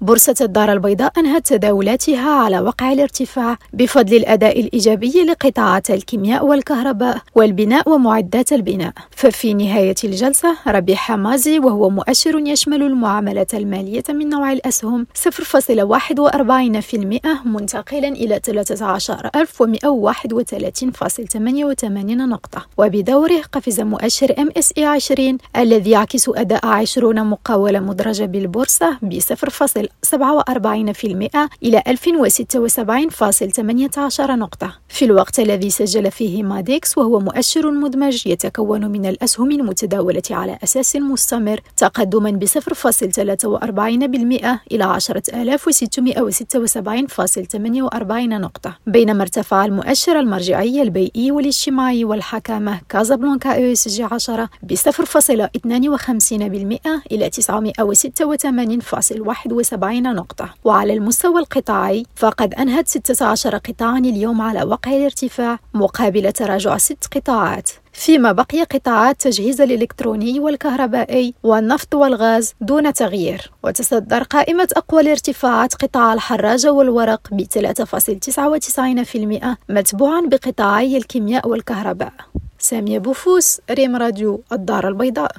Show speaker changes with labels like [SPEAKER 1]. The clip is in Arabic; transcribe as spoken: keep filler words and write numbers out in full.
[SPEAKER 1] بورصة الدار البيضاء أنهت تداولاتها على وقع الارتفاع بفضل الأداء الإيجابي لقطاعات الكيمياء والكهرباء والبناء ومعدات البناء. ففي نهاية الجلسة ربح مازي، وهو مؤشر يشمل المعاملات المالية من نوع الأسهم، صفر فاصلة واحد وأربعين بالمئة منتقلا إلى ثلاثة عشر ألف ومئة وواحد وثلاثين فاصلة ثمانية وثمانين نقطة. وبدوره قفز مؤشر إم إس إي عشرين الذي يعكس أداء عشرين مقاولة مدرجة بالبورصة ب صفر فاصلة سبعة وأربعين بالمئة إلى ألف وستة وسبعين فاصلة ثمانية عشر نقطة، في الوقت الذي سجل فيه ماديكس، وهو مؤشر مدمج يتكون من الأسهم المتداولة على أساس مستمر، تقدما ب صفر فاصلة ثلاثة وأربعين بالمئة إلى عشرة آلاف وستمئة وستة وسبعين فاصلة ثمانية وأربعين نقطة، بينما ارتفع المؤشر المرجعي البيئي والاجتماعي والحكامة كازابلانكا إي إس جي عشرة ب صفر فاصلة اثنين وخمسين بالمئة إلى تسعمئة وستة وثمانين فاصلة واحد وسبعين نقطة. وعلى المستوى القطاعي فقد أنهت ستة عشر قطاعا اليوم على وقع الارتفاع مقابل تراجع ست قطاعات، فيما بقي قطاعات التجهيز الإلكتروني والكهربائي والنفط والغاز دون تغيير. وتصدر قائمة أقوى الارتفاعات قطاع الحراجة والورق ب ثلاثة فاصلة تسعة وتسعين بالمئة، متبوعا بقطاعي الكيمياء والكهرباء. سامية بوفوس، ريم راديو الدار البيضاء.